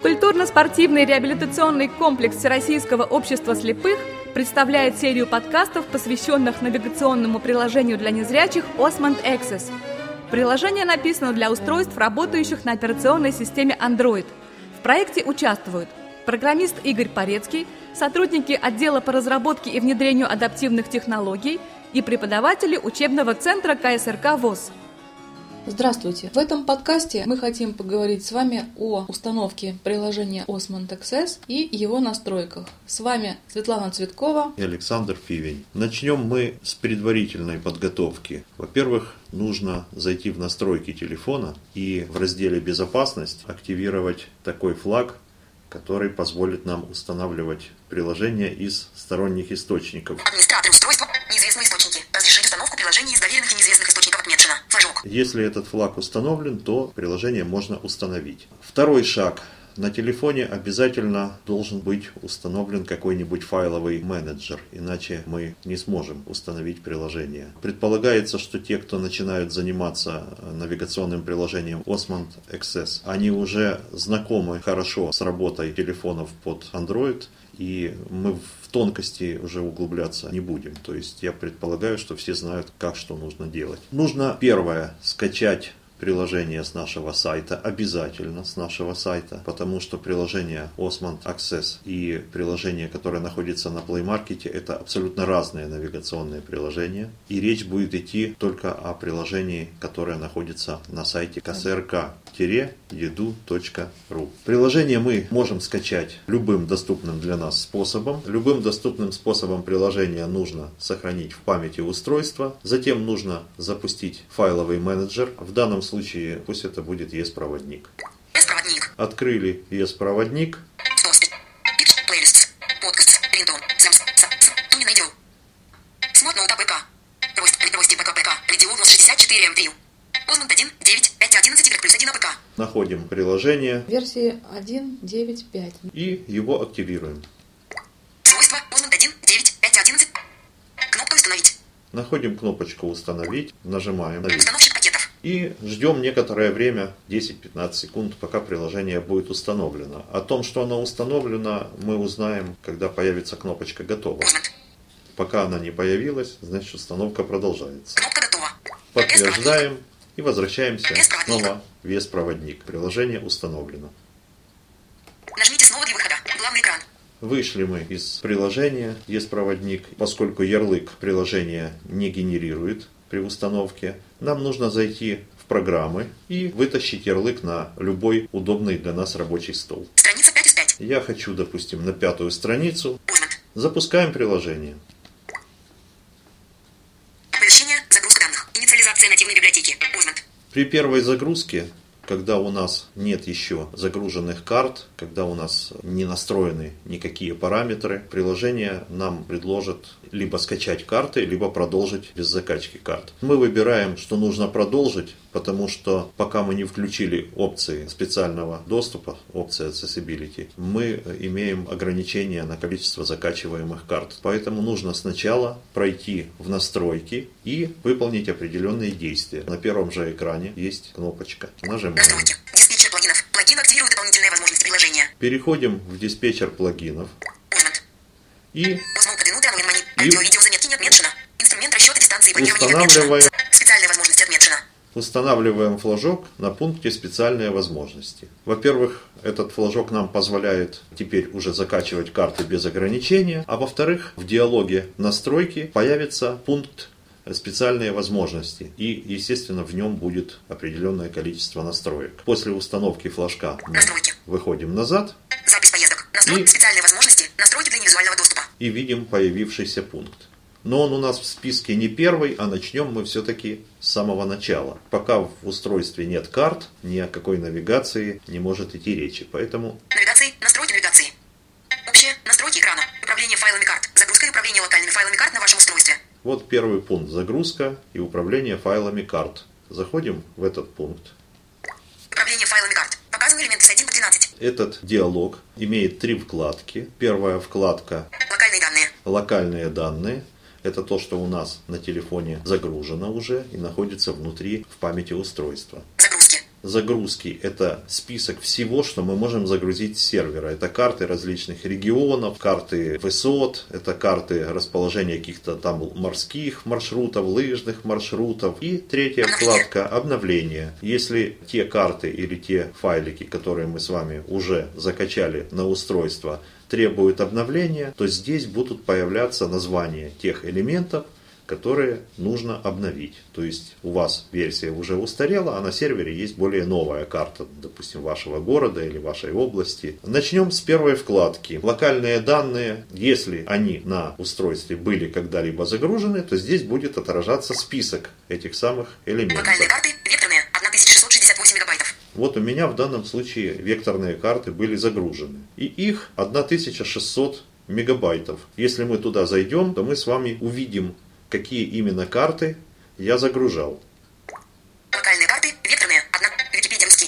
Культурно-спортивный реабилитационный комплекс Всероссийского общества слепых представляет серию подкастов, посвященных навигационному приложению для незрячих Osmond Access. Приложение написано для устройств, работающих на операционной системе Android. В проекте участвуют программист Игорь Порецкий, сотрудники отдела по разработке и внедрению адаптивных технологий и преподаватели учебного центра КСРК ВОС. Здравствуйте! В этом подкасте мы хотим поговорить с вами о установке приложения Osmond Access и его настройках. С вами Светлана Цветкова и Александр Фивень. Начнем мы с предварительной подготовки. Во-первых, нужно зайти в настройки телефона и в разделе «Безопасность» активировать такой флаг, который позволит нам устанавливать приложение из сторонних источников. Администратор устройства, неизвестные источники. Разрешить установку приложений из доверенных и неизвестных источников отмечено. Флажок. Если этот флаг установлен, то приложение можно установить. Второй шаг. На телефоне обязательно должен быть установлен какой-нибудь файловый менеджер, иначе мы не сможем установить приложение. Предполагается, что те, кто начинают заниматься навигационным приложением Osmond Access, они уже знакомы хорошо с работой телефонов под Android, и мы в тонкости уже углубляться не будем. То есть я предполагаю, что все знают, как что нужно делать. Нужно первое скачать приложение с нашего сайта, обязательно с нашего сайта, потому что приложение Osmond Access и приложение, которое находится на Play Market, это абсолютно разные навигационные приложения. И речь будет идти только о приложении, которое находится на сайте ksrk-edu.ru. Приложение мы можем скачать любым доступным для нас способом. Любым доступным способом приложения нужно сохранить в памяти устройства. Затем нужно запустить файловый менеджер. В данном случае пусть это будет ES-проводник. ES-проводник. Открыли ES-проводник. Находим приложение версии 1.9.5 и его активируем. Свойства Osmond 1.9.5.11. Кнопка «Установить». Находим кнопочку «Установить», нажимаем Установщик пакетов. и ждем некоторое время, 10-15 секунд, пока приложение будет установлено. О том, что оно установлено, мы узнаем, когда появится кнопочка «Готово». Osmond. Пока она не появилась, значит установка продолжается. Кнопка «Готово». Подтверждаем и возвращаемся снова в ES-проводник. Приложение установлено. Нажмите снова для выхода. Главный экран. Вышли мы из приложения ES-проводник. Поскольку ярлык приложения не генерирует при установке, нам нужно зайти в программы и вытащить ярлык на любой удобный для нас рабочий стол. Страница 5 из 5. Я хочу, допустим, на 5-ю страницу. Osmond. Запускаем приложение. Оповещение. Загрузка данных. Инициализация нативной библиотеки. Osmond. При первой загрузке, когда у нас нет еще загруженных карт, когда у нас не настроены никакие параметры, приложение нам предложит либо скачать карты, либо продолжить без закачки карт. Мы выбираем, что нужно продолжить, потому что пока мы не включили опции специального доступа, опции Accessibility, мы имеем ограничения на количество закачиваемых карт. Поэтому нужно сначала пройти в настройки и выполнить определенные действия. На первом же экране есть кнопочка. Нажимаем. Настройки. Диспетчер плагинов. Плагин активирует дополнительные возможности приложения. Переходим в диспетчер плагинов. Osmond. И Osmond продвинутый онлайн-монит. Аудио-видеозаметки не отмечено. Инструмент расчета дистанции планирования не устанавливаем, отмечено. Специальные возможности отмечено. устанавливаем флажок на пункте «Специальные возможности». Во-первых, этот флажок нам позволяет теперь уже закачивать карты без ограничения. А во-вторых, в диалоге настройки появится пункт «Специальные возможности». И, естественно, в нем будет определенное количество настроек. После установки флажка мы выходим назад. Запись поездок. Настройки. Специальные возможности. Настройки для невизуального доступа. И видим появившийся пункт. Но он у нас в списке не первый, а начнем мы все-таки с самого начала. Пока в устройстве нет карт, ни о какой навигации не может идти речи. Поэтому навигации. Настройки навигации. Общие. Настройки экрана. Управление файлами карт. Загрузка и управление локальными файлами карт на вашем устройстве. вот первый пункт: загрузка и управление файлами карт. Заходим в этот пункт. Управление файлами карт. Показаны элементы с 1 по 13. Этот диалог имеет 3 вкладки. Первая вкладка Локальные данные. «Локальные данные». Это то, что у нас на телефоне загружено уже и находится внутри в памяти устройства. Загрузки. загрузки – это список всего, что мы можем загрузить с сервера. Это карты различных регионов, карты высот, это карты расположения каких-то там морских маршрутов, лыжных маршрутов. И третья вкладка – обновление. Если те карты или те файлики, которые мы с вами уже закачали на устройство, требуют обновления, то здесь будут появляться названия тех элементов, которые нужно обновить. То есть у вас версия уже устарела, а на сервере есть более новая карта, допустим, вашего города или вашей области. Начнем с первой вкладки. Локальные данные. Если они на устройстве были когда-либо загружены, то здесь будет отражаться список этих самых элементов. Локальные карты векторные 1668 мегабайтов. Вот у меня в данном случае векторные карты были загружены. И их 1600 мегабайтов. Если мы туда зайдем, то мы с вами увидим, какие именно карты я загружал. Локальные карты векторные. Википедия русский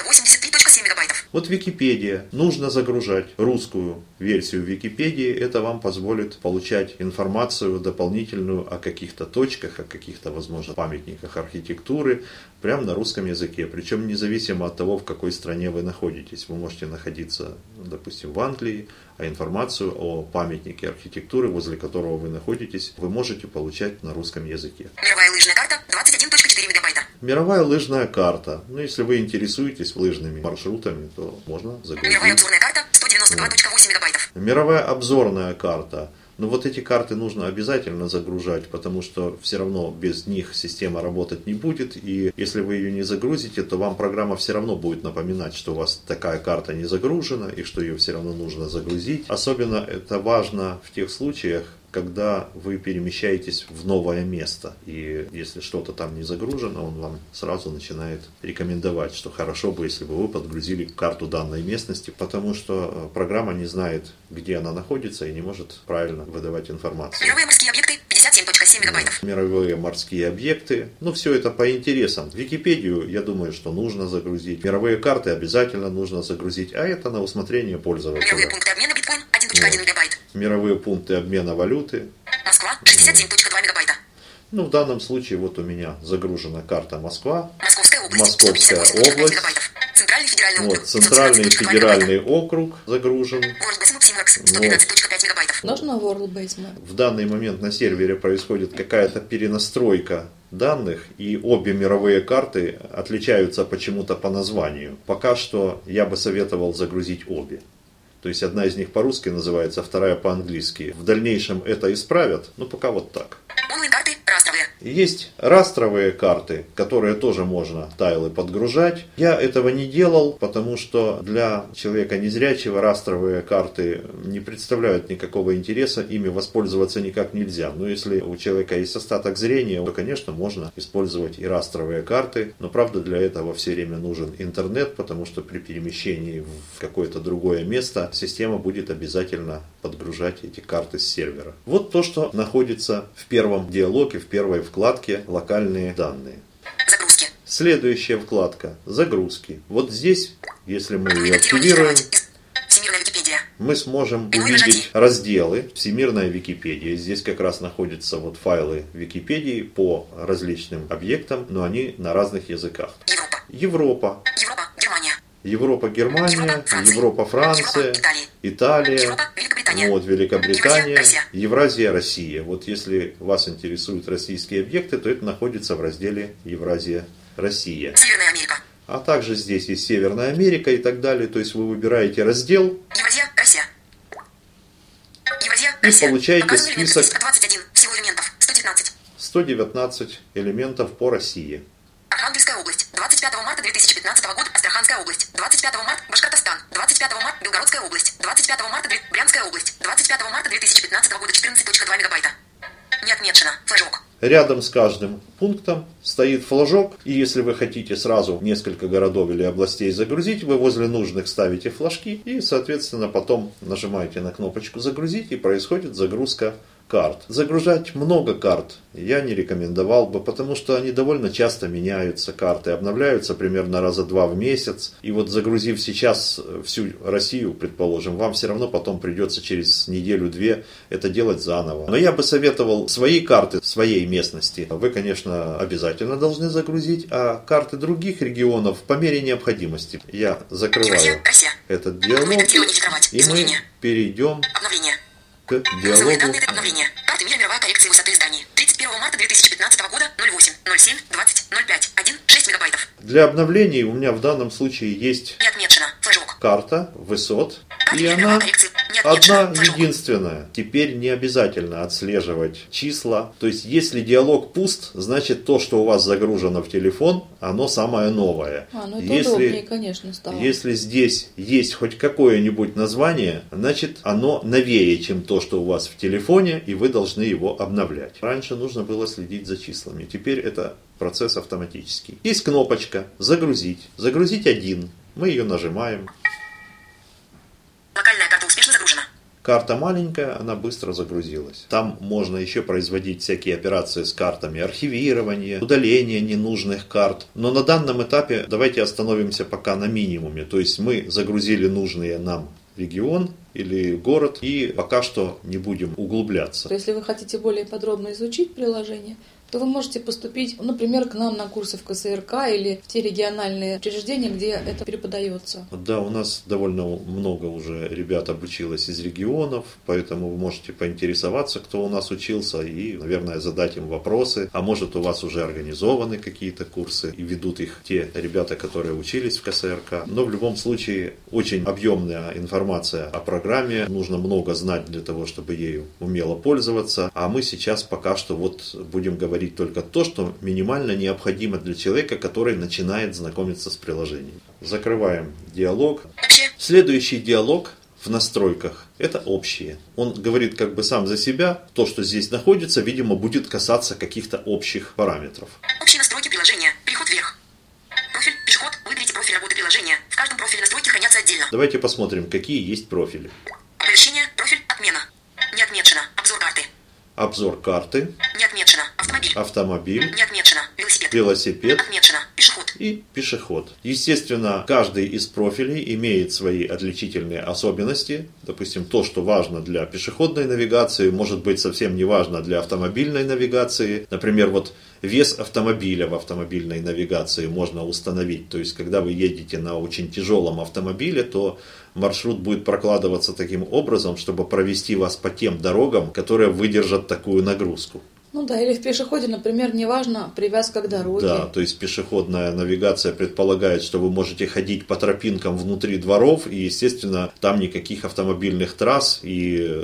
483.7 мегабайтов. Вот Википедия. Нужно загружать русскую версию Википедии. Это вам позволит получать информацию дополнительную о каких-то точках, о каких-то, возможно, памятниках архитектуры прямо на русском языке. Причем независимо от того, в какой стране вы находитесь. Вы можете находиться, допустим, в Англии, а информацию о памятнике архитектуры, возле которого вы находитесь, вы можете получать на русском языке. Мировая лыжная карта 21.4 мегабайта. Мировая лыжная карта. Ну, если вы интересуетесь лыжными маршрутами, то можно загрузить. Мировая обзорная карта 192.8 мегабайтов. Мировая обзорная карта. Но вот эти карты нужно обязательно загружать, потому что все равно без них система работать не будет. И если вы ее не загрузите, то вам программа все равно будет напоминать, что у вас такая карта не загружена и что ее все равно нужно загрузить. Особенно это важно в тех случаях, когда вы перемещаетесь в новое место. И если что-то там не загружено, он вам сразу начинает рекомендовать, что хорошо бы, если бы вы подгрузили карту данной местности, потому что программа не знает, где она находится и не может правильно выдавать информацию. Мировые морские объекты 57.7 мегабайтов. Мировые морские объекты. Ну, все это по интересам. Википедию, я думаю, что нужно загрузить. Мировые карты обязательно нужно загрузить, а это на усмотрение пользователя. Мировые пункты обмена биткоин 1.1 мегабайт. Мировые пункты обмена валюты. Москва 67.2 мегабайта. Ну, в данном случае вот у меня загружена карта Москва. Московская область. Московская 158.5 область. мегабайтов. Центральный федеральный округ. Вот, Центральный 117.2 федеральный мегабайта. округ загружен. WorldBase Симвекс 115.5 мегабайтов. Нужно WorldBase Map? В данный момент на сервере происходит какая-то перенастройка данных, и обе мировые карты отличаются почему-то по названию. Пока что я бы советовал загрузить обе. То есть одна из них по-русски называется, вторая по-английски. В дальнейшем это исправят, но пока вот так. Онлайн-карты растровые. Есть растровые карты, которые тоже можно тайлы подгружать. Я этого не делал, потому что для человека незрячего растровые карты не представляют никакого интереса, ими воспользоваться никак нельзя. Но если у человека есть остаток зрения, то, конечно, можно использовать и растровые карты. Но, правда, для этого все время нужен интернет, потому что при перемещении в какое-то другое место система будет обязательно подгружать эти карты с сервера. Вот то, что находится в первом диалоге, в первой вкладке «Локальные данные». Загрузки. Следующая вкладка «Загрузки». Вот здесь, если мы ее активируем, Всемирная Википедия. мы сможем увидеть разделы «Всемирная Википедия». Здесь как раз находятся вот файлы Википедии по различным объектам, но они на разных языках. Европа. Европа. Европа, Германия. Европа, Франция, Италия, Европа, Великобритания. вот, Великобритания, Россия. Евразия, Россия. Вот если вас интересуют российские объекты, то это находится в разделе Евразия, Россия. Северная Америка. А также здесь есть Северная Америка и так далее. То есть вы выбираете раздел Евразия, Россия. Евразия, и Россия. получаете Показывали список список 21. Всего элементов 119. 119 элементов по России. Архангельская область. 25 марта 2015 года. Астраханская область. 25 марта Башкортостан. 25 марта Белгородская область. 25 марта Брянская область. 25 марта 2015 года 14.2 мегабайта. Не отмечено. Флажок. Рядом с каждым пунктом стоит флажок, и если вы хотите сразу несколько городов или областей загрузить, вы возле нужных ставите флажки и, соответственно, потом нажимаете на кнопочку «Загрузить», и происходит загрузка карт. Загружать много карт я не рекомендовал бы, потому что они довольно часто меняются, карты обновляются примерно раза 2 в месяц. И вот загрузив сейчас всю Россию, предположим, вам все равно потом придется через неделю-две это делать заново. Но я бы советовал свои карты своей местности вы, конечно, обязательно должны загрузить, а карты других регионов по мере необходимости. Я закрываю этот диалог, и мы перейдем к диалогу. Обновление. Карты мира, мировая коррекция высоты изданий. 31 марта 2015 года 08.07.20.05.1.6 мегабайтов. Для обновлений у меня в данном случае есть Не отмечено. Флешок. карта высот, Карты и мира, она мировая коррекция. Не отмечено. одна Флешок. единственная. Теперь не обязательно отслеживать числа. То есть, если диалог пуст, значит то, что у вас загружено в телефон, оно самое новое. Ну это удобнее, конечно, стало. Если здесь есть хоть какое-нибудь название, значит оно новее, чем то, что у вас в телефоне, и вы должны его обновлять. Раньше нужно было следить за числами. Теперь это процесс автоматический. Есть кнопочка «Загрузить». «Загрузить один». Мы ее нажимаем. Локальная карта успешно загружена. Карта маленькая, она быстро загрузилась. Там можно еще производить всякие операции с картами, архивирование, удаление ненужных карт. Но на данном этапе давайте остановимся пока на минимуме. То есть мы загрузили нужные нам регион или город, и пока что не будем углубляться. Если вы хотите более подробно изучить приложение, то вы можете поступить, например, к нам на курсы в КСРК или в те региональные учреждения, где это преподается. Да, у нас довольно много уже ребят обучилось из регионов, поэтому вы можете поинтересоваться, кто у нас учился, и, наверное, задать им вопросы. А может, у вас уже организованы какие-то курсы, и ведут их те ребята, которые учились в КСРК. Но в любом случае, очень объемная информация о программе. Нужно много знать для того, чтобы ею умело пользоваться. А мы сейчас пока что вот будем говорить только то, что минимально необходимо для человека, который начинает знакомиться с приложением. Закрываем диалог. Следующий диалог в настройках – это общие. Он говорит как бы сам за себя. То, что здесь находится, видимо, будет касаться каких-то общих параметров. Общие настройки приложения. Переход вверх. Профиль, пешеход. Выберите профиль работы приложения. В каждом профиле настройки хранятся отдельно. Давайте посмотрим, какие есть профили. Оповещение. Профиль. Отмена. Не отмечено. Обзор карты. Обзор карты. Не отмечено. Автомобиль. Автомобиль. Не отмечено. Велосипед. Велосипед. Отмечено. Пешеход. И пешеход. Естественно, каждый из профилей имеет свои отличительные особенности. Допустим, то, что важно для пешеходной навигации, может быть совсем не важно для автомобильной навигации. Например, вот вес автомобиля в автомобильной навигации можно установить. То есть, когда вы едете на очень тяжелом автомобиле, то маршрут будет прокладываться таким образом, чтобы провести вас по тем дорогам, которые выдержат такую нагрузку. Ну да, или в пешеходе, например, неважно привязка к дороге. Да, то есть пешеходная навигация предполагает, что вы можете ходить по тропинкам внутри дворов, и, естественно, там никаких автомобильных трасс и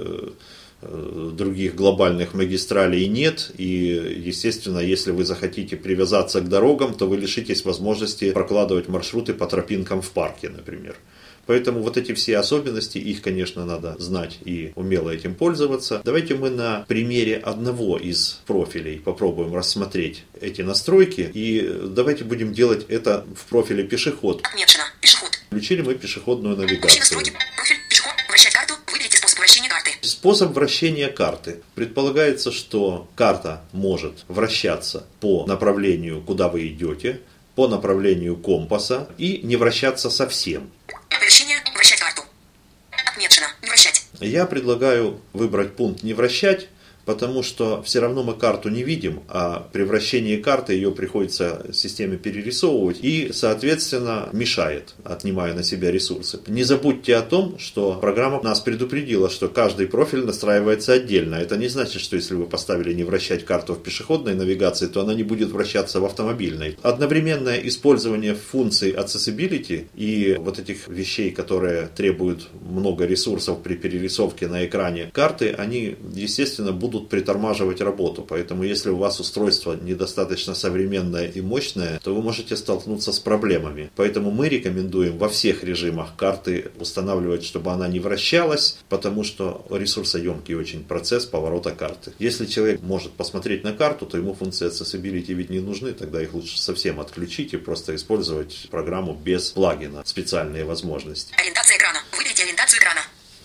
других глобальных магистралей нет. И, естественно, если вы захотите привязаться к дорогам, то вы лишитесь возможности прокладывать маршруты по тропинкам в парке, например. Поэтому вот эти все особенности, их, конечно, надо знать и умело этим пользоваться. Давайте мы на примере одного из профилей попробуем рассмотреть эти настройки. И давайте будем делать это в профиле пешеход. Отмечено. Пешеход. Включили мы пешеходную Общие навигацию. настройки. Профиль. Пешеход. Вращать карту. Выберите способ вращения карты. Способ вращения карты. Предполагается, что карта может вращаться по направлению, куда вы идете, по направлению компаса и не вращаться совсем. Оповещение. Вращать карту. Отмечено. Не вращать. Я предлагаю выбрать пункт «Не вращать», потому что все равно мы карту не видим, а при вращении карты ее приходится системе перерисовывать и, соответственно, мешает, отнимая на себя ресурсы. Не забудьте о том, что программа нас предупредила, что каждый профиль настраивается отдельно. Это не значит, что если вы поставили «Не вращать карту» в пешеходной навигации, то она не будет вращаться в автомобильной. Одновременное использование функций accessibility и вот этих вещей, которые требуют много ресурсов при перерисовке на экране карты, они, естественно, будут притормаживать работу. Поэтому, если у вас устройство недостаточно современное и мощное, то вы можете столкнуться с проблемами. Поэтому мы рекомендуем во всех режимах карты устанавливать, чтобы она не вращалась, потому что ресурсоемкий очень процесс поворота карты. Если человек может посмотреть на карту, то ему функции accessibility ведь не нужны, тогда их лучше совсем отключить и просто использовать программу без плагина, специальные возможности. Ориентация экрана. Выберите ориентацию экрана.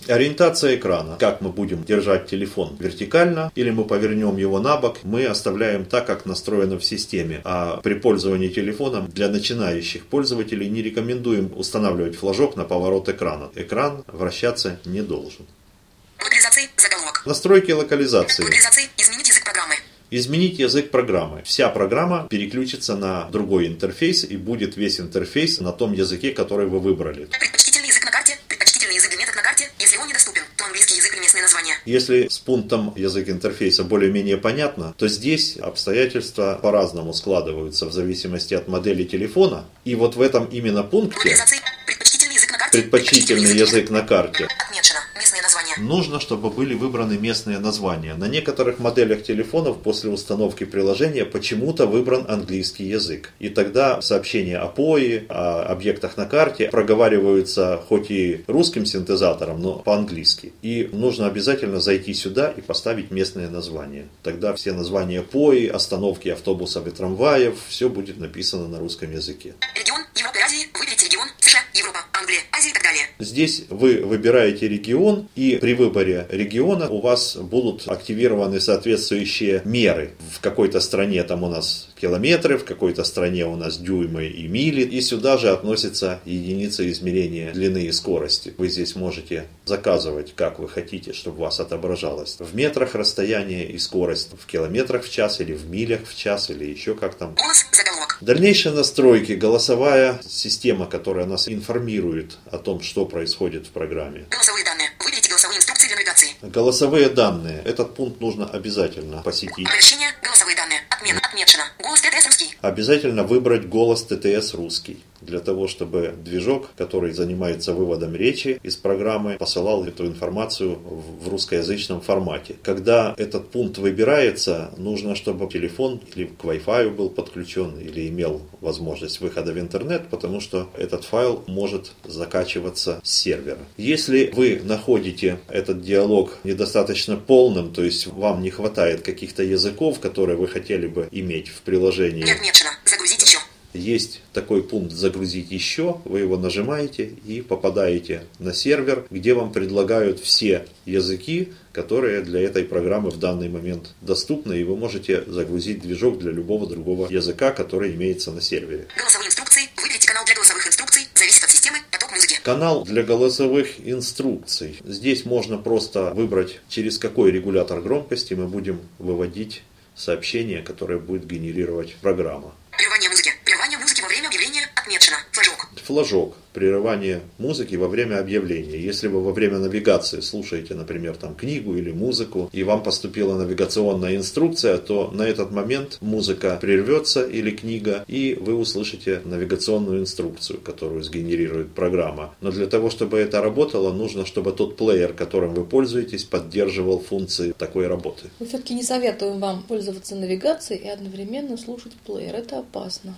Ориентация экрана. Как мы будем держать телефон вертикально или мы повернем его на бок, мы оставляем так, как настроено в системе. А при пользовании телефоном для начинающих пользователей не рекомендуем устанавливать флажок на поворот экрана. Экран вращаться не должен. Локализации. Заголовок. Настройки локализации. Локализации. Изменить язык программы. Изменить язык программы. Вся программа переключится на другой интерфейс и будет весь интерфейс на том языке, который вы выбрали. Предпочтительный язык на карте. Предпочтительный язык для меток на карте. Если он недоступен, то английский язык или местные названия. Если с пунктом язык интерфейса более-менее понятно, то здесь обстоятельства по-разному складываются в зависимости от модели телефона. И вот в этом именно пункте Локализации. Предпочтительный язык на карте. предпочтительный язык на карте. Отмечено. Местные названия. Нужно, чтобы были выбраны местные названия. На некоторых моделях телефонов после установки приложения почему-то выбран английский язык. И тогда сообщения о POI, о объектах на карте проговариваются хоть и русским синтезатором, но по-английски. И нужно обязательно зайти сюда и поставить местные названия. Тогда все названия POI, остановки автобусов и трамваев, все будет написано на русском языке. Регион Европы и Азии. Выберите регион. США, Европа, Англия, Азия и так далее. Здесь вы выбираете регион, и при выборе региона у вас будут активированы соответствующие меры. В какой-то стране там у нас километры, в какой-то стране у нас дюймы и мили. И сюда же относятся единицы измерения длины и скорости. Вы здесь можете заказывать, как вы хотите, чтобы у вас отображалось. В метрах расстояние и скорость, в километрах в час или в милях в час, или еще как там. Голос. Заголовок. Дальнейшие настройки. Голосовая система, которая нас информирует о том, что происходит в программе. Голосовые данные. Выберите голосовые инструкции для навигации. Голосовые данные. Этот пункт нужно обязательно посетить. Оповещение. Голосовые данные. Отмена. Отмечено. Голос ТТС русский. Обязательно выбрать голос ТТС русский. Для того, чтобы движок, который занимается выводом речи из программы, посылал эту информацию в русскоязычном формате. Когда этот пункт выбирается, нужно, чтобы телефон или к Wi-Fi был подключен, или имел возможность выхода в интернет, потому что этот файл может закачиваться с сервера. Если вы находите этот диалог недостаточно полным, то есть вам не хватает каких-то языков, которые вы хотели бы иметь в приложении. Не отмечено. Загрузить еще. Есть такой пункт «Загрузить еще», вы его нажимаете и попадаете на сервер, где вам предлагают все языки, которые для этой программы в данный момент доступны, и вы можете загрузить движок для любого другого языка, который имеется на сервере. Голосовые инструкции. Выберите канал для голосовых инструкций. Зависит от системы. Поток музыки. Канал для голосовых инструкций. Здесь можно просто выбрать, через какой регулятор громкости мы будем выводить сообщение, которое будет генерировать программа. Прерывание музыки. Прерывание музыки во время объявления. Отмечено. Флажок. Флажок. Прерывание музыки во время объявления. Если вы во время навигации слушаете, например, там книгу или музыку, и вам поступила навигационная инструкция, то на этот момент музыка прервется или книга, и вы услышите навигационную инструкцию, которую сгенерирует программа. Но для того, чтобы это работало, нужно, чтобы тот плеер, которым вы пользуетесь, поддерживал функции такой работы. Мы все-таки не советуем вам пользоваться навигацией и одновременно слушать плеер. Это опасно.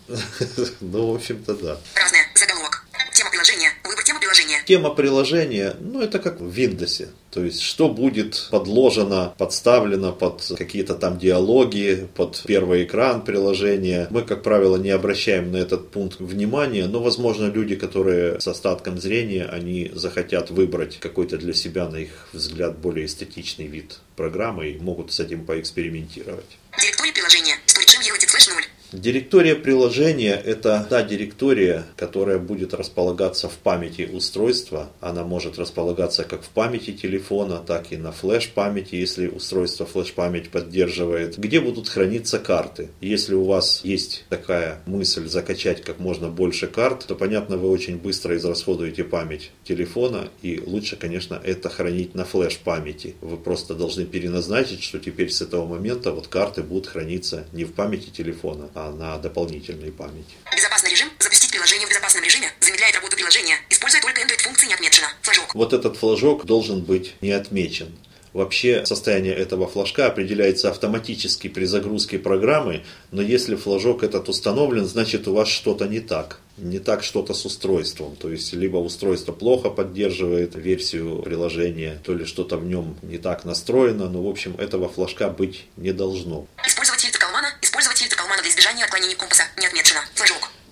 Ну, в общем-то, да. Разное. Заголовок. Тема приложения. Выбор темы приложения. Тема приложения, это как в Windows. То есть, что будет подложено, подставлено под какие-то там диалоги, под первый экран приложения. Мы, как правило, не обращаем на этот пункт внимания, но, возможно, люди, которые с остатком зрения, они захотят выбрать какой-то для себя, на их взгляд, более эстетичный вид программы и могут с этим поэкспериментировать. Директория приложения. Storage /0. Директория приложения – это та директория, которая будет располагаться в памяти устройства. Она может располагаться как в памяти телефона, так и на флеш-памяти, если устройство флеш-память поддерживает, где будут храниться карты. Если у вас есть такая мысль закачать как можно больше карт, то, понятно, вы очень быстро израсходуете память телефона, и лучше, конечно, это хранить на флеш-памяти. Вы просто должны переназначить, что теперь с этого момента карты будут храниться не в памяти телефона, а на дополнительной памяти. Безопасный режим. Запустить приложение в безопасном режиме. Замедляет работу приложения. Используя только Android-функции, не отмечено. Флажок. Вот этот флажок должен быть не отмечен. Вообще состояние этого флажка определяется автоматически при загрузке программы, но если флажок этот установлен, значит у вас что-то не так. Не так что-то с устройством. То есть либо устройство плохо поддерживает версию приложения, то ли что-то в нем не так настроено, но в общем этого флажка быть не должно. Использовать фильтр Kalman для избежания отклонений компаса. Не отмечено. Флажок.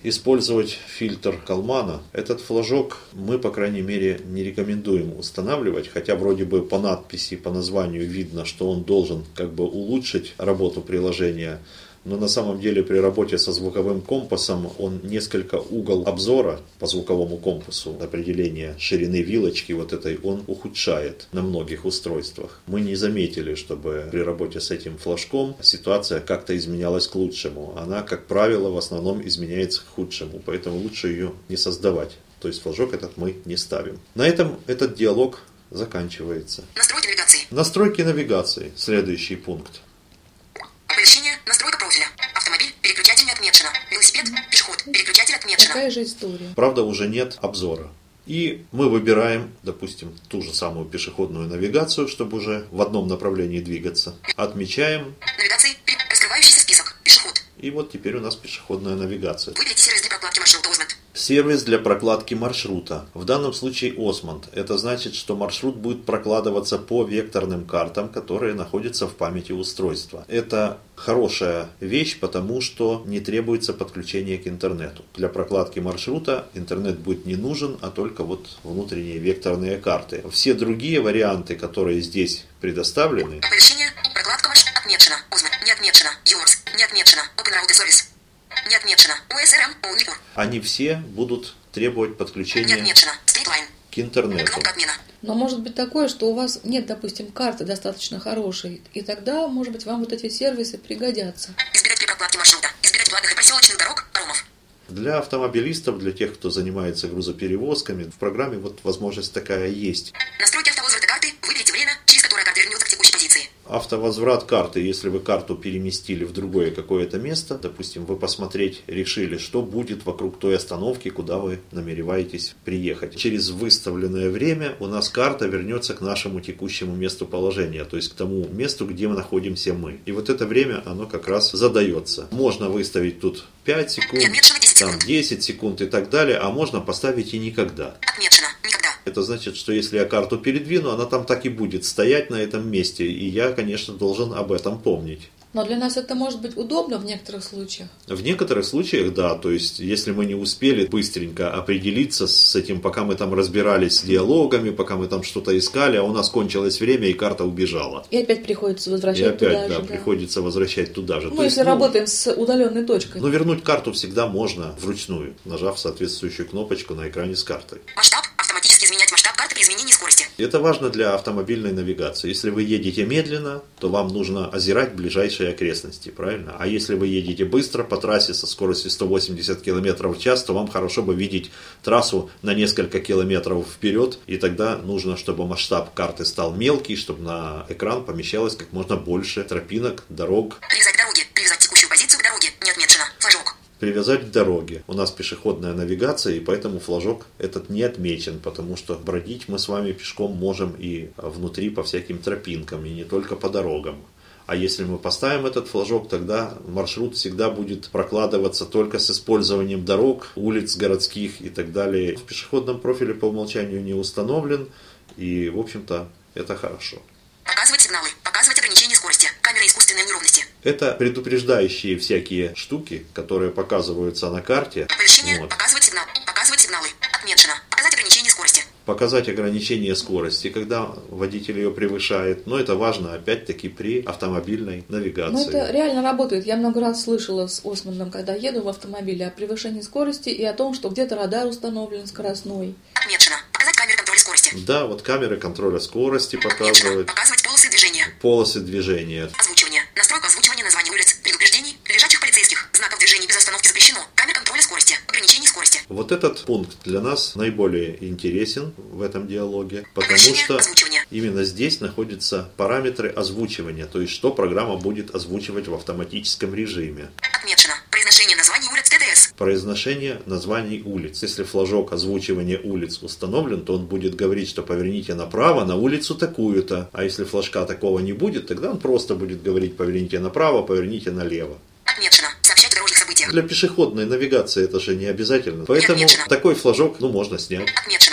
использовать фильтр Kalman. Этот флажок мы, по крайней мере, не рекомендуем устанавливать, хотя вроде бы по надписи, по названию видно, что он должен как бы улучшить работу приложения. Но на самом деле при работе со звуковым компасом он несколько угол обзора по звуковому компасу, определение ширины вилочки вот этой, он ухудшает на многих устройствах. Мы не заметили, чтобы при работе с этим флажком ситуация как-то изменялась к лучшему. Она, как правило, в основном изменяется к худшему, поэтому лучше ее не создавать. То есть флажок этот мы не ставим. На этом этот диалог заканчивается. Настройки навигации. Настройки навигации. Следующий пункт. Оповещение. Настройка профиля. Автомобиль. Переключатель не отмечено. Велосипед. Пешеход. Переключатель отмечено. Такая же история. Правда, уже нет обзора. И мы выбираем, допустим, ту же самую пешеходную навигацию, чтобы уже в одном направлении двигаться. Отмечаем. Навигации. Раскрывающийся список. Пешеход. И вот теперь у нас пешеходная навигация. Выберите сервис для прокладки маршрута Osmond. Сервис для прокладки маршрута. В данном случае Osmond. Это значит, что маршрут будет прокладываться по векторным картам, которые находятся в памяти устройства. Это хорошая вещь, потому что не требуется подключение к интернету. Для прокладки маршрута интернет будет не нужен, а только вот внутренние векторные карты. Все другие варианты, которые здесь предоставлены. Оповещение. Прокладка маршрута отмечена. Osmond. Не отмечено. Yours. Не отмечено. Open Route Service. Не отмечено. USRM. Unicor. Они все будут требовать Не подключения отмечено. Streetline. к интернету. Кнопка отмена. Но может быть такое, что у вас нет, допустим, карты достаточно хорошей, и тогда, может быть, вам вот эти сервисы пригодятся. Избирать при прокладке маршрута. Избирать платных и проселочных дорог. Паромов. Для автомобилистов, для тех, кто занимается грузоперевозками, в программе вот возможность такая есть. Настройки автовозврата карты. Выберите время, через которое карта вернется к текущей позиции. Автовозврат карты, если вы карту переместили в другое какое-то место, допустим, вы посмотреть решили, что будет вокруг той остановки, куда вы намереваетесь приехать. Через выставленное время у нас карта вернется к нашему текущему месту положения, то есть к тому месту, где мы находимся мы. И вот это время, оно как раз задается. Можно выставить тут 5 секунд, Не отмечено 10 там секунд. 10 секунд и так далее, а можно поставить и никогда. Отмечено. Никогда. Это значит, что если я карту передвину, она там так и будет стоять на этом месте, и я, конечно, должен об этом помнить. Но для нас это может быть удобно в некоторых случаях. В некоторых случаях, да, то есть, если мы не успели быстренько определиться с этим, пока мы там разбирались с диалогами, пока мы там что-то искали, а у нас кончилось время, и карта убежала. И опять приходится И возвращать туда опять, же. да, приходится возвращать туда же. Ну, То есть, если работаем с удаленной точкой. но вернуть карту всегда можно вручную, нажав соответствующую кнопочку на экране с картой. Масштаб. Автоматически изменять масштаб карты при изменении скорости. Это важно для автомобильной навигации. Если вы едете медленно, то вам нужно озирать ближайшие окрестности, правильно? А если вы едете быстро по трассе со скоростью 180 км в час, то вам хорошо бы видеть трассу на несколько километров вперед, и тогда нужно, чтобы масштаб карты стал мелкий, чтобы на экран помещалось как можно больше тропинок, дорог. Привязать к дороге. Привязать текущую позицию к дороге. Не отмечено. Флажок. Привязать к дороге. У нас пешеходная навигация, и поэтому флажок этот не отмечен, потому что бродить мы с вами пешком можем и внутри по всяким тропинкам, и не только по дорогам. А если мы поставим этот флажок, тогда маршрут всегда будет прокладываться только с использованием дорог, улиц городских и так далее. В пешеходном профиле по умолчанию не установлен, и, в общем-то, это хорошо. Показывать сигналы. Показывать ограничение скорости. Камера искусственной неровности. Это предупреждающие всякие штуки, которые показываются на карте. Оповещение. Вот. Показывать сигнал. Показывать сигналы. Отмечено. Показать ограничение скорости. Показать ограничение скорости, когда водитель ее превышает. Но это важно, опять-таки, при автомобильной навигации. Но это реально работает. Я много раз слышала с Осмондом, когда еду в автомобиле, о превышении скорости и о том, что где-то радар установлен скоростной. Отмечено. Показать камеры контроля скорости. Да, вот камеры контроля скорости Отмечено. показывают, Показывать полосы движения. полосы движения. Озвучивание. Настройка озвучивания названий улиц. Предупреждений. Лежачих полицейских. Знаков движения без остановки запрещено. Камер контроля скорости. Ограничение скорости. Вот этот пункт для нас наиболее интересен в этом диалоге, потому Оповещение. что Озвучивание. именно здесь находятся параметры озвучивания, то есть что программа будет озвучивать в автоматическом режиме. Отмечено. Произношение названий улиц ТДС. Произношение названий улиц. Если флажок озвучивания улиц установлен, то он будет говорить, что поверните направо на улицу такую-то. А если флажка такого не будет, тогда он просто будет говорить поверните направо, поверните налево. Отмечено. Сообщать о дорожных событиях. Для пешеходной навигации это же не обязательно. Поэтому Отмечено. такой флажок можно снять. Отмечено. Сообщать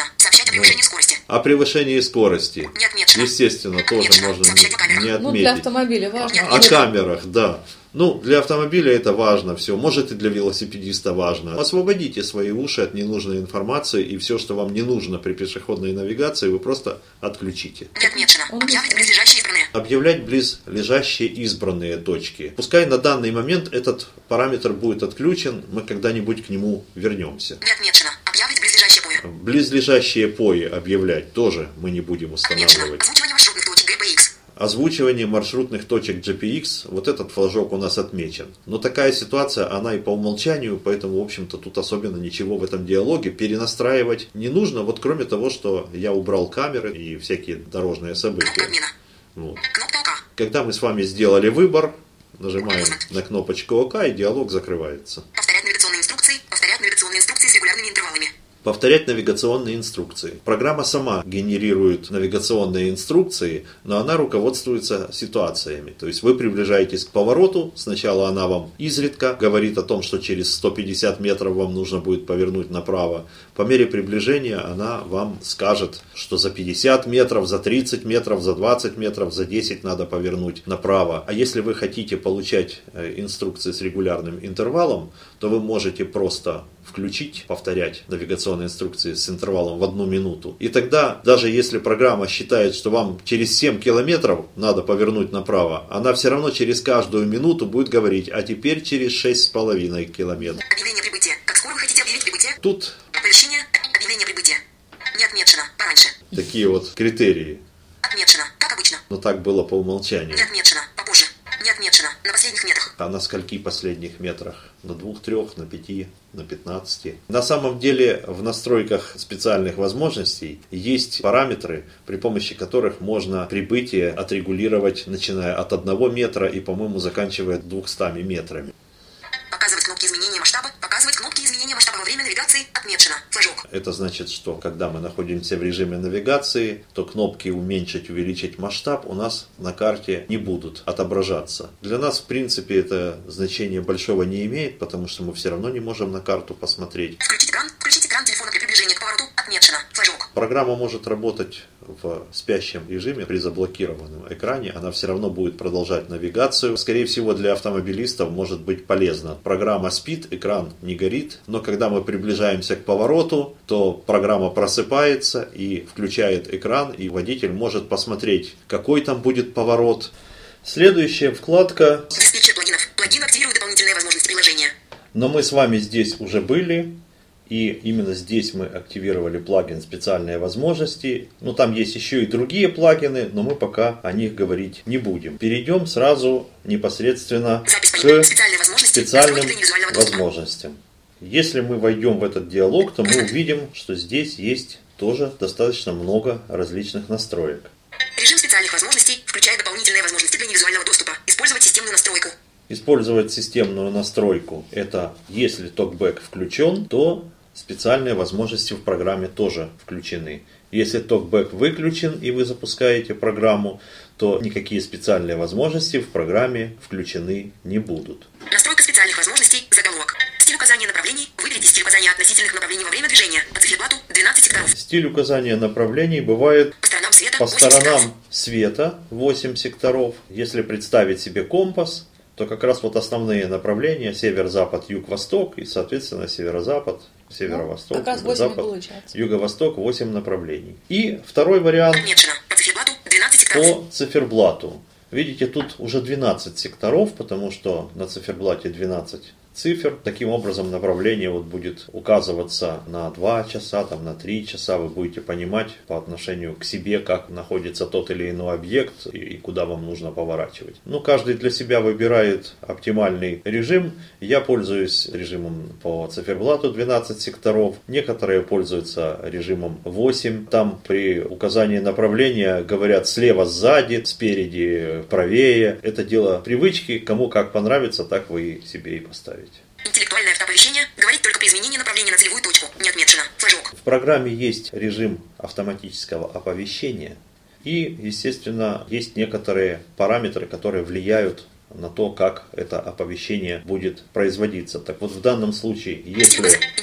превышении скорости. О превышении скорости. Не отмечено. Естественно, тоже Отмечено. можно Сообщать о камерах. не Ну, для отметить. автомобиля важно. О камерах, да. Ну, для автомобиля это важно все. Может, и для велосипедиста важно. Освободите свои уши от ненужной информации, и все, что вам не нужно при пешеходной навигации, вы просто отключите. Не отмечено. Объявить близлежащие избранные. Объявлять близлежащие избранные точки. Пускай на данный момент этот параметр будет отключен, мы когда-нибудь к нему вернемся. Не отмечено. Объявить близлежащие пои. Близлежащие пои объявлять тоже мы не будем Отмечено. устанавливать. Озвучивание маршрутных точек GPX. Озвучивание маршрутных точек GPX, вот этот флажок у нас отмечен. Но такая ситуация, она и по умолчанию, поэтому, в общем-то, тут особенно ничего в этом диалоге перенастраивать не нужно, вот кроме того, что я убрал камеры и всякие дорожные Кнопка события. обмена. Вот. Кнопка ОК. Когда мы с вами сделали выбор, нажимаем на кнопочку ОК, и диалог закрывается. Повторять навигационные инструкции. Повторять навигационные инструкции с регулярными интервалами. Повторять навигационные инструкции. Программа сама генерирует навигационные инструкции, но она руководствуется ситуациями. То есть вы приближаетесь к повороту, сначала она вам изредка говорит о том, что через 150 метров вам нужно будет повернуть направо. По мере приближения она вам скажет, что за 50 метров, за 30 метров, за 20 метров, за 10 надо повернуть направо. А если вы хотите получать инструкции с регулярным интервалом, то вы можете просто включить, повторять навигационные инструкции с интервалом в 1 минуту. И тогда, даже если программа считает, что вам через 7 километров надо повернуть направо, она все равно через каждую минуту будет говорить, а теперь через 6,5 километров. Объявление прибытия. Как скоро вы хотите объявить прибытие? Тут Оповещение. Объявление прибытия. Не отмечено. Пораньше. такие вот критерии. Отмечено. Как обычно. Но так было по умолчанию. Не отмечено. Попозже. Не отмечено. На последних метрах. А на скольки последних метрах? На 2, 3, на 5, на 15. На самом деле в настройках специальных возможностей есть параметры, при помощи которых можно прибытие отрегулировать, начиная от 1 метра и, по-моему, заканчивая 200 метрами. Показывать кнопки изменения масштаба. Показывать кнопки изменения масштаба во время навигации. Отмечено. Флажок. Это значит, что когда мы находимся в режиме навигации, то кнопки уменьшить, увеличить масштаб у нас на карте не будут отображаться. Для нас, в принципе, это значение большого не имеет, потому что мы все равно не можем на карту посмотреть. Включить экран. Включить экран телефона при приближении к повороту. Отмечено. Флажок. Программа может работать в спящем режиме при заблокированном экране, она все равно будет продолжать навигацию. Скорее всего, для автомобилистов может быть полезно. Программа спит, экран не горит, но когда мы приближаемся к повороту, то программа просыпается и включает экран, и водитель может посмотреть, какой там будет поворот. Следующая вкладка. Диспетчер плагинов. Плагин активирует дополнительные возможности приложения. Но мы с вами здесь уже были. И именно здесь мы активировали плагин «Специальные возможности». Ну, там есть еще и другие плагины, но мы пока о них говорить не будем. Перейдем сразу непосредственно к специальным возможностям. Если мы войдем в этот диалог, то мы увидим, что здесь есть тоже достаточно много различных настроек. Режим специальных возможностей включает дополнительные возможности для невизуального доступа. Использовать системную настройку. Использовать системную настройку – это если токбэк включен, то специальные возможности в программе тоже включены. Если токбэк выключен и вы запускаете программу, то никакие специальные возможности в программе включены не будут. Настройка специальных возможностей. Заголовок. Стиль указания направлений. Выберите стиль указания относительных направлений во время движения. По циферблату 12 секторов. Стиль указания направлений бывает По сторонам света по 8 секторов. сторонам света 8 секторов. Если представить себе компас, то как раз вот основные направления север-запад, юг-восток и, соответственно, северо-запад, северо-восток, как раз 8 запад, получается. юго-восток, 8 направлений. И второй вариант Отмечено. По циферблату 12 секторов. по циферблату. Видите, тут уже 12 секторов, потому что на циферблате 12 цифр. Таким образом, направление вот будет указываться на 2 часа, там, на 3 часа. Вы будете понимать по отношению к себе, как находится тот или иной объект и куда вам нужно поворачивать. Ну, каждый для себя выбирает оптимальный режим. Я пользуюсь режимом по циферблату 12 секторов. Некоторые пользуются режимом 8. Там при указании направления говорят слева сзади, спереди правее. Это дело привычки. Кому как понравится, так вы себе и поставите. Интеллектуальное автооповещение. Говорить только при изменении направления на целевую точку. Не отмечено. Флажок. В программе есть режим автоматического оповещения. И, естественно, есть некоторые параметры, которые влияют на то, как это оповещение будет производиться. Так вот, в данном случае, если Интеллектуальное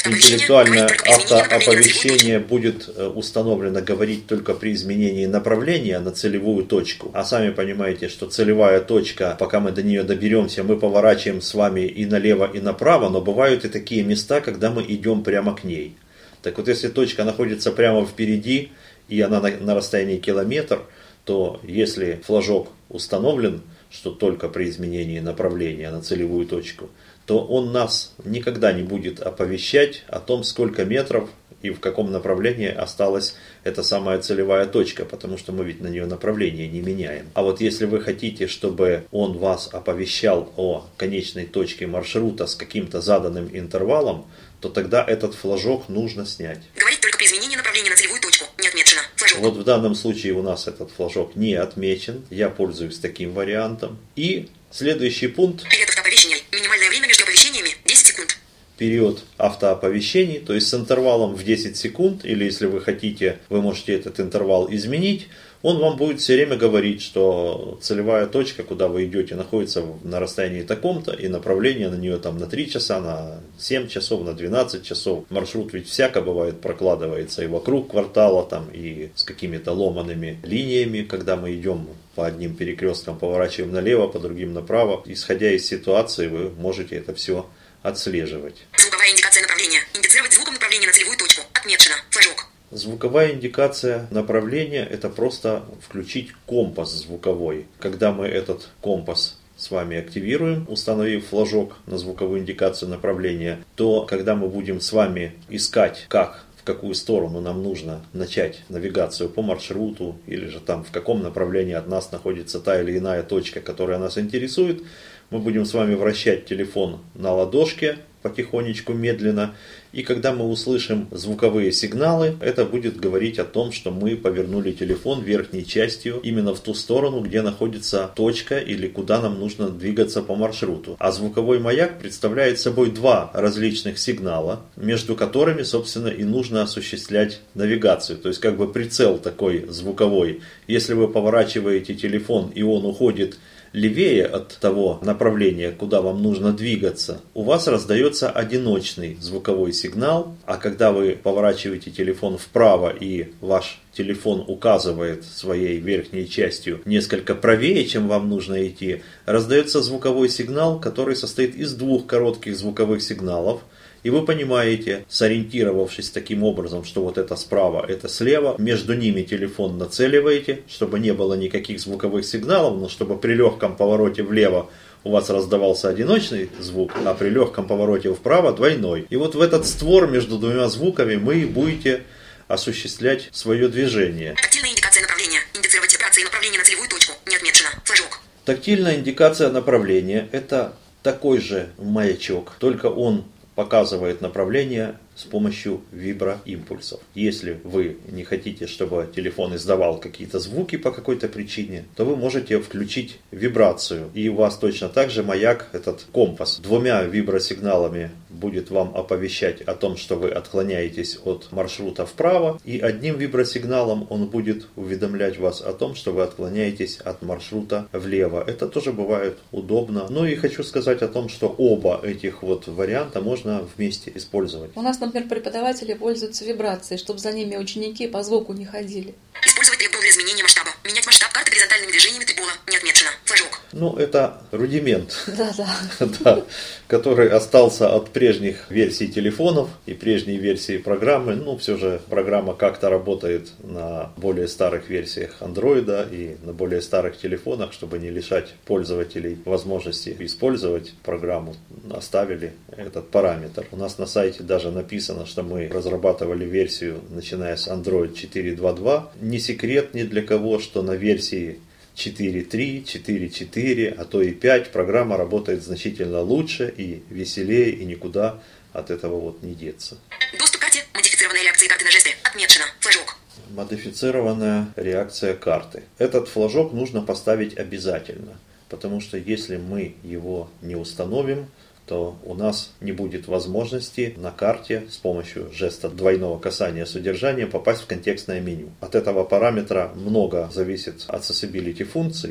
интеллектуальное автооповещение будет установлено говорить только при изменении направления на целевую точку. А сами понимаете, что целевая точка, пока мы до нее доберемся, мы поворачиваем с вами и налево, и направо, но бывают и такие места, когда мы идем прямо к ней. Так вот, если точка находится прямо впереди, и она на расстоянии километр, то если флажок установлен, что только при изменении направления на целевую точку, то он нас никогда не будет оповещать о том, сколько метров и в каком направлении осталась эта самая целевая точка, потому что мы ведь на нее направление не меняем. А вот если вы хотите, чтобы он вас оповещал о конечной точке маршрута с каким-то заданным интервалом, то тогда этот флажок нужно снять. Говорить только при изменении направления на целевую точку. Не отмечено. Флажок. Вот в данном случае у нас этот флажок не отмечен. Я пользуюсь таким вариантом. И следующий пункт. Период автооповещения. Минимальное время между оповещениями 10 секунд. Период автооповещений, то есть с интервалом в 10 секунд, или если вы хотите, вы можете этот интервал изменить, он вам будет все время говорить, что целевая точка, куда вы идете, находится на расстоянии таком-то, и направление на нее там на 3 часа, на 7 часов, на 12 часов. Маршрут ведь всяко бывает прокладывается и вокруг квартала, там, и с какими-то ломаными линиями, когда мы идем по одним перекресткам, поворачиваем налево, по другим направо. Исходя из ситуации, вы можете это все отслеживать. Звуковая индикация направления. Индицировать звуком направление на целевую точку. Отмечено. Флажок. Звуковая индикация направления – это просто включить компас звуковой. Когда мы этот компас с вами активируем, установив флажок на звуковую индикацию направления, то когда мы будем с вами искать, в какую сторону нам нужно начать навигацию по маршруту, или же там в каком направлении от нас находится та или иная точка, которая нас интересует, мы будем с вами вращать телефон на ладошке потихонечку, медленно. И когда мы услышим звуковые сигналы, это будет говорить о том, что мы повернули телефон верхней частью именно в ту сторону, где находится точка или куда нам нужно двигаться по маршруту. А звуковой маяк представляет собой два различных сигнала, между которыми, собственно, и нужно осуществлять навигацию. То есть как бы прицел такой звуковой. Если вы поворачиваете телефон и он уходит левее от того направления, куда вам нужно двигаться, у вас раздается одиночный звуковой сигнал, а когда вы поворачиваете телефон вправо и ваш телефон указывает своей верхней частью несколько правее, чем вам нужно идти, раздается звуковой сигнал, который состоит из двух коротких звуковых сигналов. И вы понимаете, сориентировавшись таким образом, что вот это справа, это слева, между ними телефон нацеливаете, чтобы не было никаких звуковых сигналов, но чтобы при легком повороте влево у вас раздавался одиночный звук, а при легком повороте вправо двойной. И вот в этот створ между двумя звуками вы будете осуществлять свое движение. Тактильная индикация направления. Индицировать операции направления на целевую точку. Не отмечено. Флажок. Тактильная индикация направления – это такой же маячок, только он показывает направление с помощью виброимпульсов. Если вы не хотите, чтобы телефон издавал какие-то звуки по какой-то причине, то вы можете включить вибрацию. И у вас точно так же маяк, этот компас, двумя вибросигналами будет вам оповещать о том, что вы отклоняетесь от маршрута вправо. И одним вибросигналом он будет уведомлять вас о том, что вы отклоняетесь от маршрута влево. Это тоже бывает удобно. Ну и хочу сказать о том, что оба этих вот варианта можно вместе использовать. У нас, например, преподаватели пользуются вибрацией, чтобы за ними ученики по звуку не ходили. Использовать трибул для изменения масштаба. Менять масштаб карты горизонтальными движениями трибула. Не отмечено. Флажок. Ну, это рудимент, Да, который остался от прежних версий телефонов и прежней версии программы. Ну, все же программа как-то работает на более старых версиях Android и на более старых телефонах, чтобы не лишать пользователей возможности использовать программу. Оставили этот параметр. У нас на сайте даже написано, что мы разрабатывали версию, начиная с Android 4.2.2. Не секрет ни для кого, что на версии 4.3, 4.4, а то и 5 программа работает значительно лучше и веселее, и никуда от этого вот не деться. Доступ к карте. Модифицированная реакция карты на жесты. Отмечено. Флажок. Модифицированная реакция карты. Этот флажок нужно поставить обязательно, потому что если мы его не установим, то у нас не будет возможности на карте с помощью жеста двойного касания с удержанием попасть в контекстное меню. От этого параметра много зависит от accessibility функций,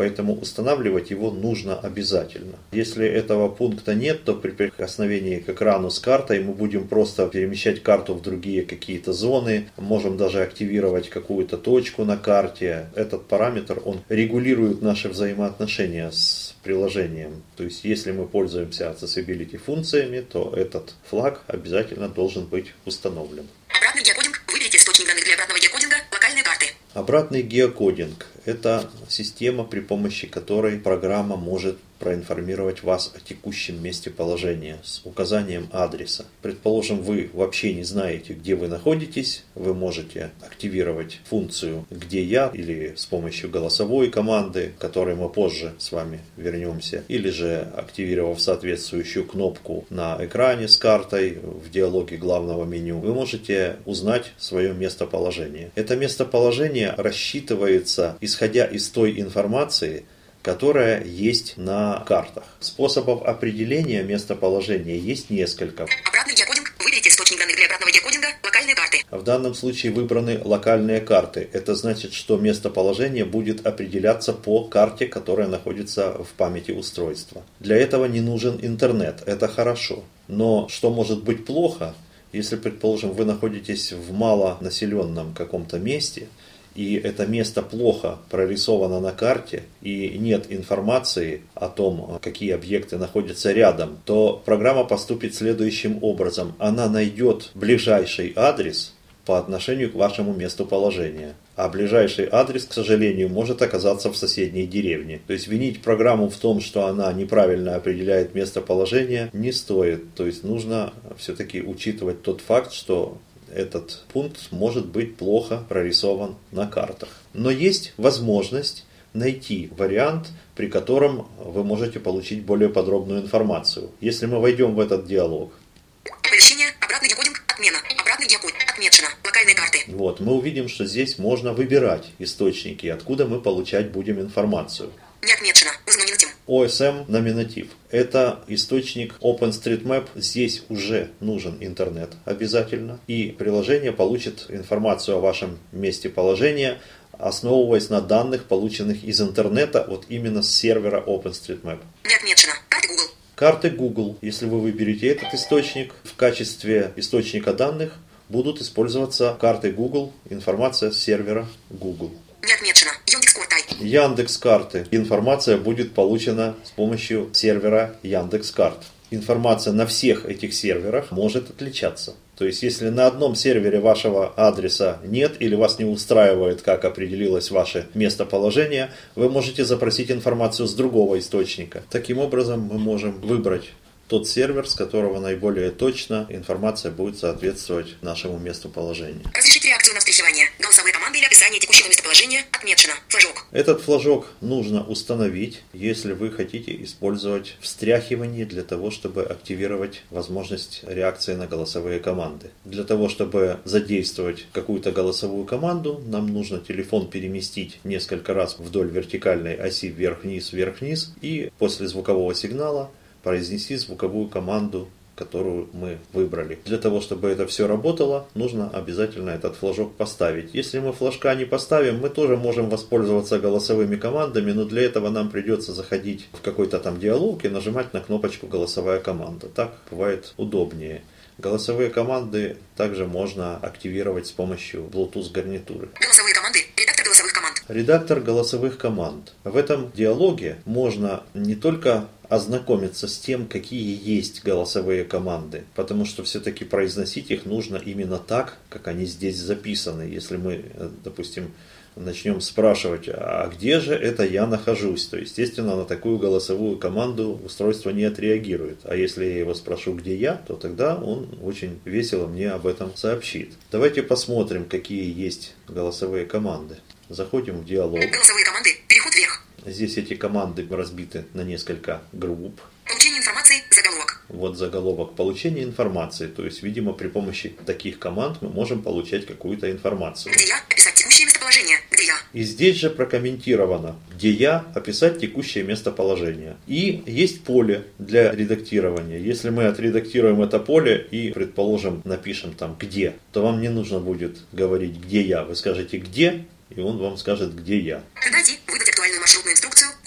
поэтому устанавливать его нужно обязательно. Если этого пункта нет, то при прикосновении к экрану с картой мы будем просто перемещать карту в другие какие-то зоны, можем даже активировать какую-то точку на карте. Этот параметр, он регулирует наши взаимоотношения с приложением. То есть, если мы пользуемся accessibility функциями, то этот флаг обязательно должен быть установлен. Обратный геокодинг. Выберите источник данных для обратного геокодинга. Локальные карты. Обратный геокодинг – это система, при помощи которой программа может проинформировать вас о текущем месте положения с указанием адреса. Предположим, вы вообще не знаете, где вы находитесь, вы можете активировать функцию «Где я?» или с помощью голосовой команды, к которой мы позже с вами вернемся, или же активировав соответствующую кнопку на экране с картой в диалоге главного меню, вы можете узнать свое местоположение. Это местоположение рассчитывается исходя из той информации, которая есть на картах. Способов определения местоположения есть несколько. Обратный геокодинг. Выберите источник данных для обратного геокодинга. Локальные карты. В данном случае выбраны локальные карты. Это значит, что местоположение будет определяться по карте, которая находится в памяти устройства. Для этого не нужен интернет. Это хорошо. Но что может быть плохо, если, предположим, вы находитесь в малонаселенном каком-то месте, и это место плохо прорисовано на карте, и нет информации о том, какие объекты находятся рядом, то программа поступит следующим образом. Она найдет ближайший адрес по отношению к вашему месту положения. А ближайший адрес, к сожалению, может оказаться в соседней деревне. То есть винить программу в том, что она неправильно определяет местоположение, не стоит. То есть нужно все-таки учитывать тот факт, что этот пункт может быть плохо прорисован на картах. Но есть возможность найти вариант, при котором вы можете получить более подробную информацию. Если мы войдем в этот диалог. Оповещение. Обратный геокодинг. Отмена. Обратный геокодинг. Отмечено. Локальные карты. Вот, мы увидим, что здесь можно выбирать источники, откуда мы получать будем информацию. Не отмечено. Узнаним. OSM номинатив. Это источник OpenStreetMap. Здесь уже нужен интернет обязательно. И приложение получит информацию о вашем месте положения, основываясь на данных, полученных из интернета, вот именно с сервера OpenStreetMap. Не отмечено. Карты Google. Карты Google. Если вы выберете этот источник, в качестве источника данных будут использоваться карты Google, информация с сервера Google. Не отмечено. Яндекс.Карты. Яндекс.Карты. Информация будет получена с помощью сервера Яндекс.Карт. Информация на всех этих серверах может отличаться. То есть, если на одном сервере вашего адреса нет или вас не устраивает, как определилось ваше местоположение, вы можете запросить информацию с другого источника. Таким образом, мы можем выбрать тот сервер, с которого наиболее точно информация будет соответствовать нашему местоположению. Разрешить реакцию на встречевание. Голосовые команды или описание текущего местоположения. Отмечено. Флажок. Этот флажок нужно установить, если вы хотите использовать встряхивание для того, чтобы активировать возможность реакции на голосовые команды. Для того, чтобы задействовать какую-то голосовую команду, нам нужно телефон переместить несколько раз вдоль вертикальной оси вверх-вниз, и после звукового сигнала произнести звуковую команду, которую мы выбрали. Для того, чтобы это все работало, нужно обязательно этот флажок поставить. Если мы флажка не поставим, мы тоже можем воспользоваться голосовыми командами, но для этого нам придется заходить в какой-то там диалог и нажимать на кнопочку «Голосовая команда». Так бывает удобнее. Голосовые команды также можно активировать с помощью Bluetooth гарнитуры. Голосовые команды. Редактор голосовых команд. Редактор голосовых команд. В этом диалоге можно не только ознакомиться с тем, какие есть голосовые команды, потому что все-таки произносить их нужно именно так, как они здесь записаны. Если мы, допустим, начнем спрашивать, а где же это я нахожусь, то, естественно, на такую голосовую команду устройство не отреагирует. А если я его спрошу, где я, то тогда он очень весело мне об этом сообщит. Давайте посмотрим, какие есть голосовые команды. Заходим в диалог. Голосовые команды. Переход вверх. Здесь эти команды разбиты на несколько групп. Получение информации. Заголовок. Вот заголовок «Получение информации». То есть, видимо, при помощи таких команд мы можем получать какую-то информацию. Где я? Описать текущее местоположение. Где я? И здесь же прокомментировано «Где я?» описать текущее местоположение. И есть поле для редактирования. Если мы отредактируем это поле и, предположим, напишем там «Где?», то вам не нужно будет говорить «Где я?». Вы скажете «Где?», и он вам скажет «Где я?». Найти, выдать актуальную маршрутную инструкцию,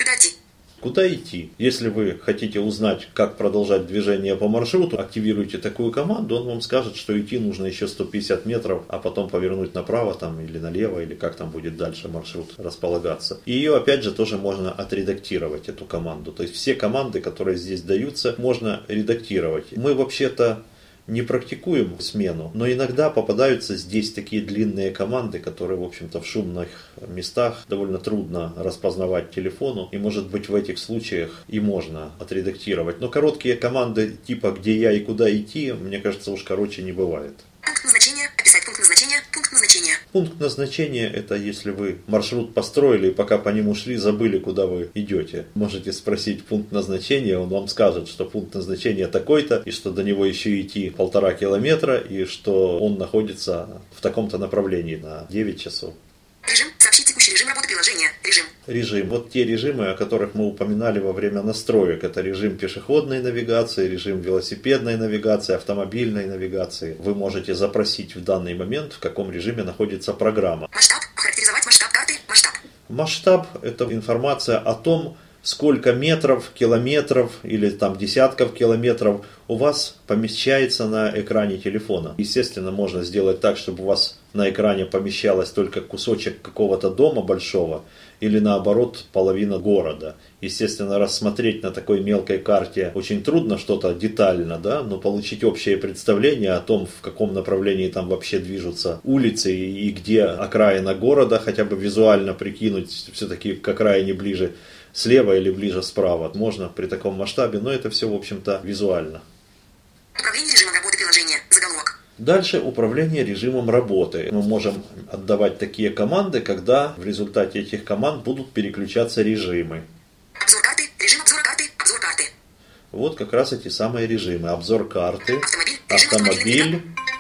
куда идти. Если вы хотите узнать, как продолжать движение по маршруту, активируйте такую команду, он вам скажет, что идти нужно еще 150 метров, а потом повернуть направо там, или налево, или как там будет дальше маршрут располагаться. И ее опять же тоже можно отредактировать, эту команду. То есть все команды, которые здесь даются, можно редактировать. Мы вообще-то не практикуем смену, но иногда попадаются здесь такие длинные команды, которые, в общем-то, в шумных местах довольно трудно распознавать телефону, и, может быть, в этих случаях и можно отредактировать. Но короткие команды типа «где я и куда идти», мне кажется, уж короче не бывает. Пункт назначения. Описать пункт назначения. Пункт назначения. Пункт назначения – это если вы маршрут построили и пока по нему шли, забыли, куда вы идете. Можете спросить пункт назначения, он вам скажет, что пункт назначения такой-то, и что до него еще идти 1,5 километра, и что он находится в таком-то направлении на 9 часов. Режим. Сообщить текущий режим работы приложения. Режим. Режим. Вот те режимы, о которых мы упоминали во время настроек. Это режим пешеходной навигации, режим велосипедной навигации, автомобильной навигации. Вы можете запросить в данный момент, в каком режиме находится программа. Масштаб. Охарактеризовать масштаб карты. Масштаб. Масштаб – это информация о том, сколько метров, километров или там десятков километров у вас помещается на экране телефона. Естественно, можно сделать так, чтобы у вас на экране помещалось только кусочек какого-то дома большого или наоборот половина города. Естественно, рассмотреть на такой мелкой карте очень трудно что-то детально, да, но получить общее представление о том, в каком направлении там вообще движутся улицы и где окраина города, хотя бы визуально прикинуть все-таки к окраине ближе слева или ближе справа. Можно при таком масштабе, но это все, в общем-то, визуально. Управление режимом работы приложения. Заголовок. Дальше управление режимом работы. Мы можем отдавать такие команды, когда в результате этих команд будут переключаться режимы. Обзор карты. Режим обзора карты. Обзор карты. Вот как раз эти самые режимы. Обзор карты, Автомобиль.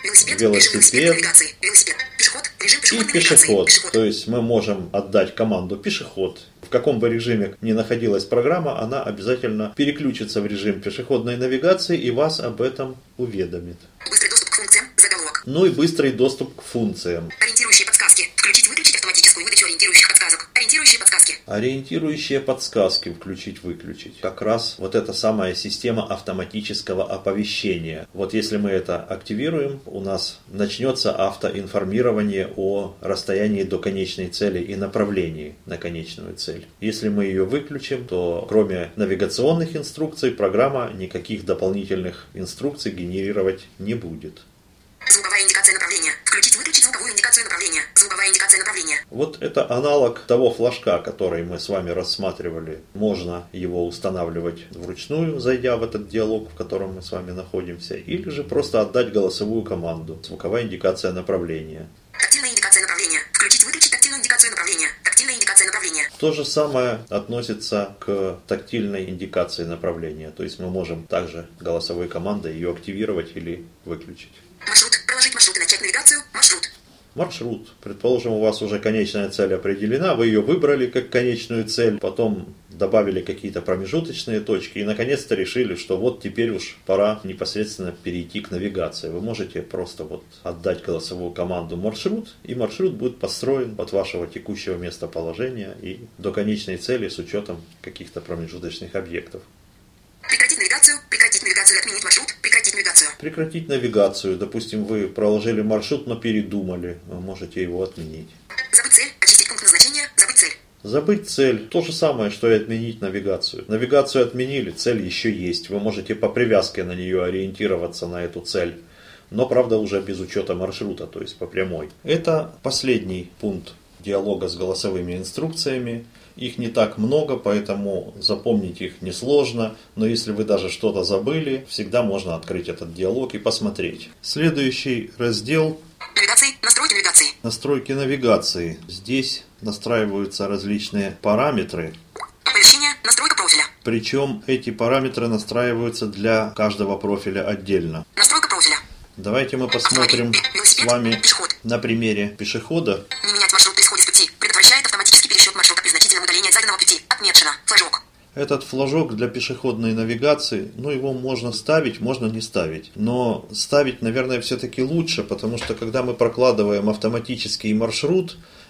велосипед Велосипед. Пешеход. Режим и пешеходной пешеход. навигации. То есть мы можем отдать команду пешеход. В каком бы режиме ни находилась программа, она обязательно переключится в режим пешеходной навигации и вас об этом уведомит. Быстрый доступ к функциям. Заголовок. Ну и быстрый доступ к функциям. Ориентирующие подсказки. Включить-выключить автоматическую выдачу ориентирующих подсказок. Ориентирующие подсказки. Ориентирующие подсказки включить-выключить. Как раз вот эта самая система автоматического оповещения. Вот если мы это активируем, у нас начнется автоинформирование о расстоянии до конечной цели и направлении на конечную цель. Если мы ее выключим, то кроме навигационных инструкций программа никаких дополнительных инструкций генерировать не будет. Звуковая индикация направления. Включить-выключить звуковую индикацию направления. Звуковая индикация направления. Вот это аналог того флажка, который мы с вами рассматривали. Можно его устанавливать вручную, зайдя в этот диалог, в котором мы с вами находимся, или же просто отдать голосовую команду. Звуковая индикация направления. Тактильная индикация направления. Включить-выключить тактильную индикацию направления. Тактильная индикация направления. То же самое относится к тактильной индикации направления. То есть мы можем также голосовой командой ее активировать или выключить. Маршрут. Проложить маршрут и начать навигацию. Маршрут. Маршрут. Предположим, у вас уже конечная цель определена, вы ее выбрали как конечную цель, потом добавили какие-то промежуточные точки и наконец-то решили, что вот теперь уж пора непосредственно перейти к навигации. Вы можете просто вот отдать голосовую команду маршрут, и маршрут будет построен от вашего текущего местоположения и до конечной цели с учетом каких-то промежуточных объектов. Прекратить навигацию. Прекратить навигацию и отменить маршрут. Прекратить навигацию. Прекратить навигацию. Допустим, вы проложили маршрут, но передумали. Вы можете его отменить. Забыть цель. Очистить пункт назначения. Забыть цель. Забыть цель. То же самое, что и отменить навигацию. Навигацию отменили, цель еще есть. Вы можете по привязке на нее ориентироваться, на эту цель. Но, правда, уже без учета маршрута, то есть по прямой. Это последний пункт диалога с голосовыми инструкциями. Их не так много, поэтому запомнить их несложно, но если вы даже что-то забыли, всегда можно открыть этот диалог и посмотреть. Следующий раздел – Навигации. Настройки навигации. настройки навигации. Здесь настраиваются различные параметры, Оповещение. Настройка профиля. причем эти параметры настраиваются для каждого профиля отдельно. Настройка профиля. Давайте мы посмотрим с вами на примере пешехода. Не менять маршрут при исходе с пути. Предотвращает автоматический пересчет маршрута при значительном удалении от заданного пути. Отмечено. Флажок. Этот флажок для пешеходной навигации, его можно ставить, можно не ставить. Но ставить, наверное, все-таки лучше, потому что когда мы прокладываем автоматический маршрут,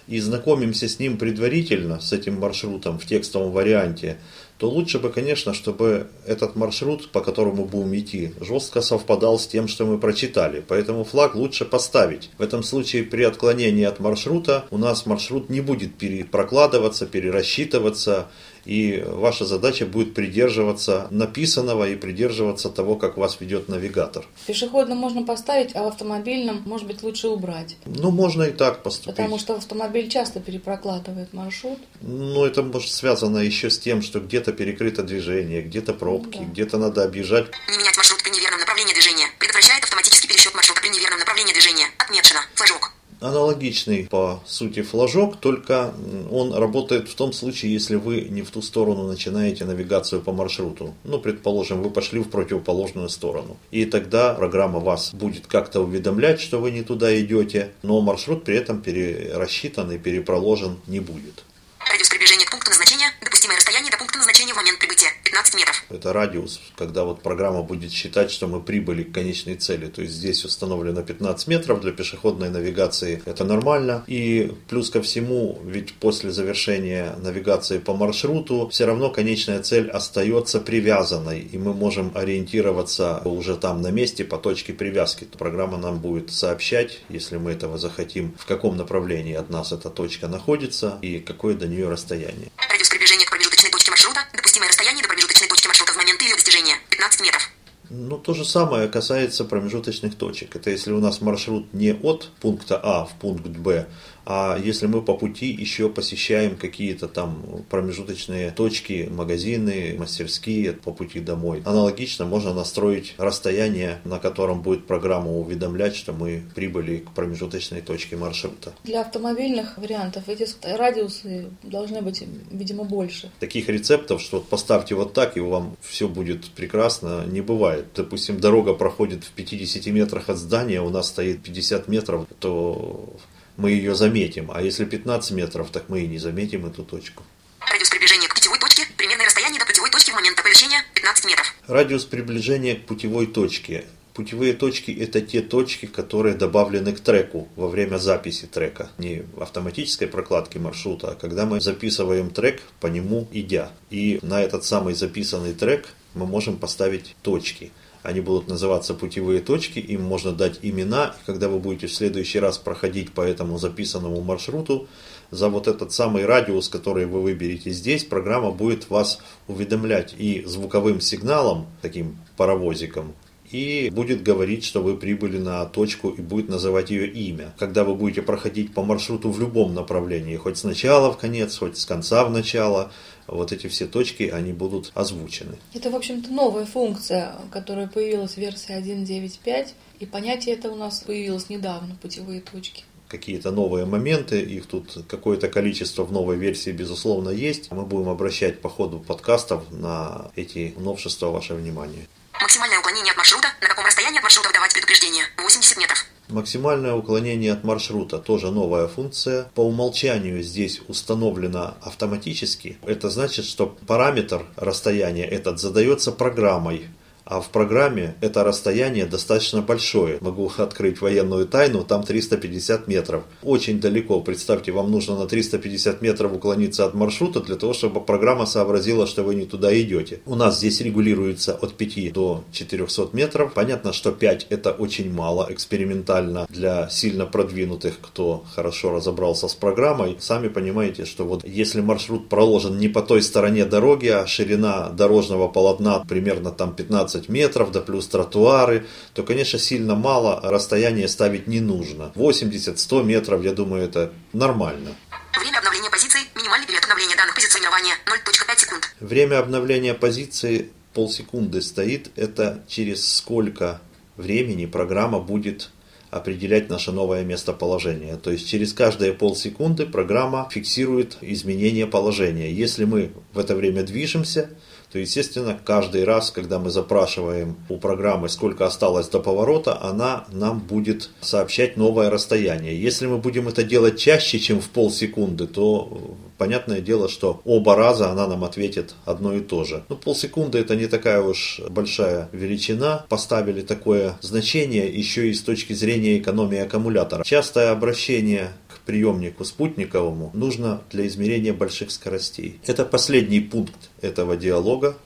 и знакомимся с ним предварительно, с этим маршрутом в текстовом варианте, то лучше бы, конечно, чтобы этот маршрут, по которому будем идти, жестко совпадал с тем, что мы прочитали. Поэтому флаг лучше поставить. В этом случае при отклонении от маршрута у нас маршрут не будет перепрокладываться, перерасчитываться, и ваша задача будет придерживаться написанного и придерживаться того, как вас ведет навигатор. В пешеходном можно поставить, а в автомобильном, может быть, лучше убрать. Ну, можно и так поступить. Потому что автомобиль часто перепрокладывает маршрут. Ну, это может связано еще с тем, что где-то перекрыто движение, где-то пробки, где-то надо объезжать. Не менять маршрут при неверном направлении движения. Предотвращает автоматический пересчет маршрута при неверном направлении движения. Отмечено. Флажок. Аналогичный по сути флажок, только он работает в том случае, если вы не в ту сторону начинаете навигацию по маршруту. Ну, предположим, вы пошли в противоположную сторону. И тогда программа вас будет как-то уведомлять, что вы не туда идете, но маршрут при этом перерасчитан и перепроложен не будет. Радиус приближения к пункту назначения. Допустимое расстояние до пункта назначения в момент прибытия. 15 метров. Это радиус, когда вот программа будет считать, что мы прибыли к конечной цели. То есть здесь установлено 15 метров для пешеходной навигации. Это нормально. И плюс ко всему, ведь после завершения навигации по маршруту, все равно конечная цель остается привязанной. И мы можем ориентироваться уже там на месте по точке привязки. Программа нам будет сообщать, если мы этого захотим, в каком направлении от нас эта точка находится и какое до нее расстояние. Радиус приближения к промежуточной точке маршрута. Допустимое расстояние до промежуточной точки маршрута в момент ее достижения. 15 метров. Ну, то же самое касается промежуточных точек. Это если у нас маршрут не от пункта А в пункт Б, а если мы по пути еще посещаем какие-то там промежуточные точки, магазины, мастерские по пути домой. Аналогично можно настроить расстояние, на котором будет программа уведомлять, что мы прибыли к промежуточной точке маршрута. Для автомобильных вариантов эти радиусы должны быть, видимо, больше. Таких рецептов, что вот поставьте вот так, и вам все будет прекрасно, не бывает. Допустим, дорога проходит в 50 метрах от здания, у нас стоит 50 метров, то мы ее заметим. А если 15 метров, так мы и не заметим эту точку. Радиус приближения к путевой точке. Примерное расстояние до путевой точки в момент оповещения. 15 метров. Радиус приближения к путевой точке. Путевые точки – это те точки, которые добавлены к треку во время записи трека. Не автоматической прокладки маршрута, а когда мы записываем трек, по нему идя. И на этот самый записанный трек мы можем поставить точки. Они будут называться путевые точки, им можно дать имена. И когда вы будете в следующий раз проходить по этому записанному маршруту, за вот этот самый радиус, который вы выберете здесь, программа будет вас уведомлять и звуковым сигналом, таким паровозиком, и будет говорить, что вы прибыли на точку, и будет называть ее имя. Когда вы будете проходить по маршруту в любом направлении, хоть сначала в конец, хоть с конца в начало, вот эти все точки, они будут озвучены. Это, в общем-то, новая функция, которая появилась в версии 1.9.5, и понятие это у нас появилось недавно, путевые точки. Какие-то новые моменты, их тут какое-то количество в новой версии, безусловно, есть. Мы будем обращать по ходу подкастов на эти новшества ваше внимание. Максимальное уклонение от маршрута. На каком расстоянии от маршрута выдавать предупреждение? 80 метров. Максимальное уклонение от маршрута, тоже новая функция. По умолчанию здесь установлено автоматически. Это значит, что параметр расстояния этот задается программой. А в программе это расстояние достаточно большое. Могу открыть военную тайну, там 350 метров. Очень далеко. Представьте, вам нужно на 350 метров уклониться от маршрута для того, чтобы программа сообразила, что вы не туда идете. У нас здесь регулируется от 5 до 400 метров. Понятно, что 5 это очень мало экспериментально для сильно продвинутых, кто хорошо разобрался с программой. Сами понимаете, что вот если маршрут проложен не по той стороне дороги, а ширина дорожного полотна примерно там 15 метров, да плюс тротуары, то, конечно, сильно мало, расстояние ставить не нужно. 80-100 метров, я думаю, это нормально. Время обновления позиции. Минимальный период обновления данных позиционирования 0.5 секунд. Время обновления позиции полсекунды стоит. Это через сколько времени программа будет определять наше новое местоположение. То есть через каждые полсекунды программа фиксирует изменение положения. Если мы в это время движемся, то, естественно, каждый раз, когда мы запрашиваем у программы, сколько осталось до поворота, она нам будет сообщать новое расстояние. Если мы будем это делать чаще, чем в полсекунды, то понятное дело, что оба раза она нам ответит одно и то же. Но полсекунды это не такая уж большая величина. Поставили такое значение еще и с точки зрения экономии аккумулятора. Частое обращение к приемнику спутниковому нужно для измерения больших скоростей. Это последний пункт этого диалога.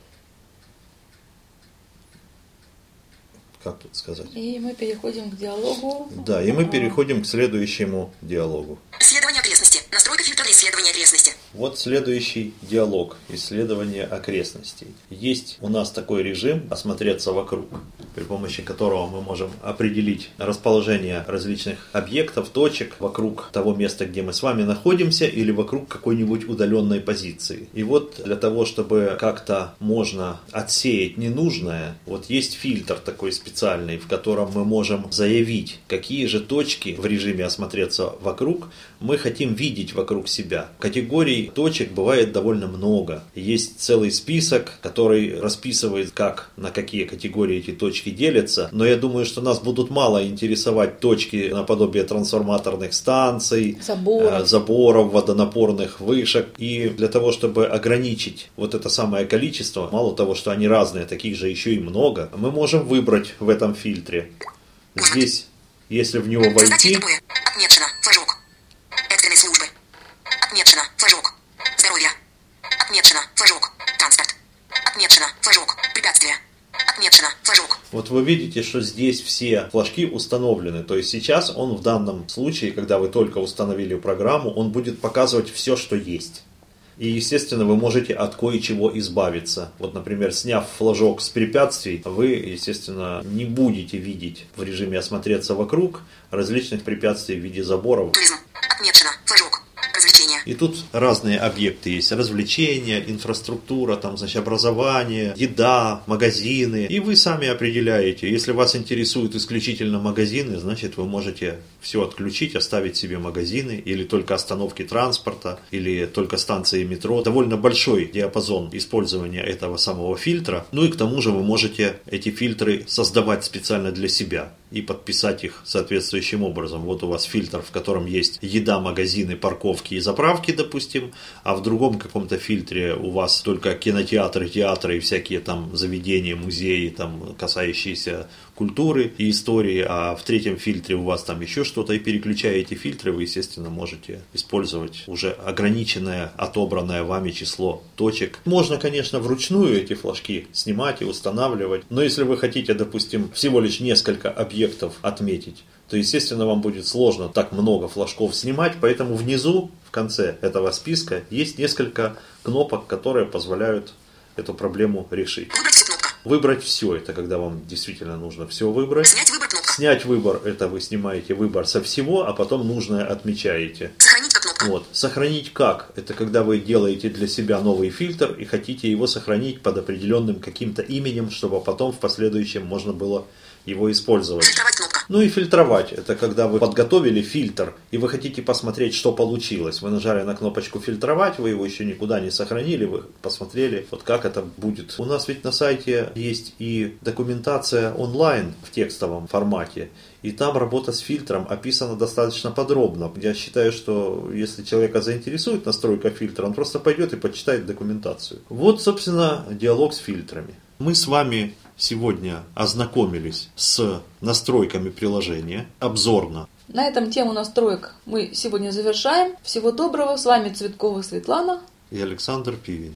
Как тут сказать? И мы переходим к диалогу. Да, и мы переходим к следующему диалогу. Исследование окрестности. Настройка фильтра для исследования окрестности. Вот следующий диалог исследования окрестностей. Есть у нас такой режим осмотреться вокруг, при помощи которого мы можем определить расположение различных объектов, точек вокруг того места, где мы с вами находимся, или вокруг какой-нибудь удаленной позиции. И вот для того, чтобы как-то можно отсеять ненужное, вот есть фильтр такой специальный, в котором мы можем заявить, какие же точки в режиме осмотреться вокруг мы хотим видеть вокруг себя. Категорий точек бывает довольно много. Есть целый список, который расписывает, как, на какие категории эти точки делятся. Но я думаю, что нас будут мало интересовать точки наподобие трансформаторных станций, заборов, водонапорных вышек. И для того, чтобы ограничить вот это самое количество, мало того, что они разные, таких же еще и много, мы можем выбрать в этом фильтре. Здесь, если в него войти... Отмечено. Флажок. Экстренные службы. Отмечено. Флажок. Здоровье. Отмечено. Флажок. Транспорт. Отмечено. Флажок. Препятствия. Отмечено. Флажок. Вот вы видите, что здесь все флажки установлены. То есть сейчас он в данном случае, когда вы только установили программу, он будет показывать все, что есть. И, естественно, вы можете от кое-чего избавиться. Вот, например, сняв флажок с препятствий, вы, естественно, не будете видеть в режиме осмотреться вокруг различных препятствий в виде заборов. Туризм. Отмечено. Флажок. Развлечения. И тут разные объекты есть. Развлечения, инфраструктура, там, значит, образование, еда, магазины. И вы сами определяете. Если вас интересуют исключительно магазины, значит, вы можете все отключить, оставить себе магазины, или только остановки транспорта, или только станции метро. Довольно большой диапазон использования этого самого фильтра. Ну и к тому же вы можете эти фильтры создавать специально для себя и подписать их соответствующим образом. Вот у вас фильтр, в котором есть еда, магазины, парковки и заправки, допустим, а в другом каком-то фильтре у вас только кинотеатры, театры и всякие там заведения, музеи, там, касающиеся культуры и истории, а в третьем фильтре у вас там еще что-то, и переключая эти фильтры, вы, естественно, можете использовать уже ограниченное, отобранное вами число точек. Можно, конечно, вручную эти флажки снимать и устанавливать, но если вы хотите, допустим, всего лишь несколько объектов отметить, то, естественно, вам будет сложно так много флажков снимать, поэтому внизу, в конце этого списка, есть несколько кнопок, которые позволяют эту проблему решить. Выбрать все, это когда вам действительно нужно все выбрать. Снять выбор кнопка. Снять выбор, это вы снимаете выбор со всего, а потом нужное отмечаете. Сохранить как кнопка. Вот. Сохранить как? Это когда вы делаете для себя новый фильтр и хотите его сохранить под определенным каким-то именем, чтобы потом в последующем можно было его использовать. Фильтровать кнопка. Ну и фильтровать. Это когда вы подготовили фильтр и вы хотите посмотреть, что получилось. Вы нажали на кнопочку фильтровать, вы его еще никуда не сохранили, вы посмотрели, вот как это будет. У нас ведь на сайте есть и документация онлайн в текстовом формате. И там работа с фильтром описана достаточно подробно. Я считаю, что если человека заинтересует настройка фильтра, он просто пойдет и почитает документацию. Вот, собственно, диалог с фильтрами. Мы с вами сегодня ознакомились с настройками приложения обзорно. На этом тему настроек мы сегодня завершаем. Всего доброго. С вами Цветкова Светлана И Александр Пивин.